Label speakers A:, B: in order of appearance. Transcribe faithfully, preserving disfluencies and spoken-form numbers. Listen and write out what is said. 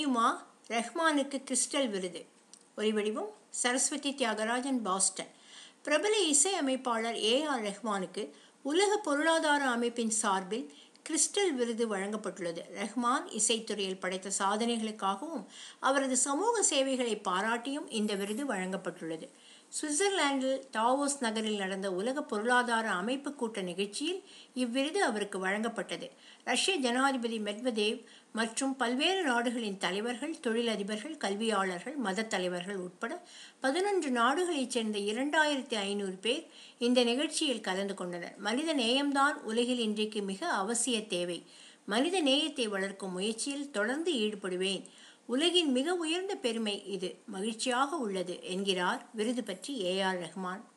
A: தெரியுமா, ரஹ்மானுக்கு கிறிஸ்டல் விருது. ஒலிவடிவம் சரஸ்வதி தியாகராஜன், பாஸ்டன். பிரபல இசை அமைப்பாளர் ஏ ஆர் ரஹ்மானுக்கு உலக பொருளாதார அமைப்பின் சார்பில் கிறிஸ்டல் விருது வழங்கப்பட்டுள்ளது. ரஹ்மான் இசைத்துறையில் படைத்த சாதனைகளுக்காகவும் அவரது சமூக சேவைகளை பாராட்டியும் இந்த விருது வழங்கப்பட்டுள்ளது. சுவிட்சர்லாந்தில் டாவோஸ் நகரில் நடந்த உலக பொருளாதார அமைப்பு கூட்ட நிகழ்ச்சியில் இவ்விருது அவருக்கு வழங்கப்பட்டது. ரஷ்ய ஜனாதிபதி மெட்வதேவ் மற்றும் பல்வேறு நாடுகளின் தலைவர்கள், தொழிலதிபர்கள், கல்வியாளர்கள், மத தலைவர்கள் உட்பட பதினொன்று நாடுகளைச் சேர்ந்த இரண்டாயிரத்தி ஐநூறு பேர் இந்த நிகழ்ச்சியில் கலந்து கொண்டனர். மனித நேயம்தான் உலகில் இன்றைக்கு மிக அவசிய தேவை. மனித நேயத்தை வளர்க்கும் முயற்சியில் தொடர்ந்து ஈடுபடுவேன். உலகின் மிக உயர்ந்த பெருமை இது. மகிழ்ச்சியாக உள்ளது என்கிறார் விருது பற்றி ஏ ஆர் ரஹ்மான்.